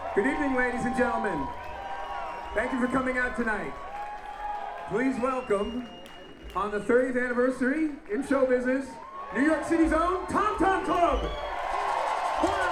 Good evening, ladies and gentlemen. Thank you for coming out tonight. Please welcome, on the 30th anniversary in show business, New York City's own Tom Tom Club.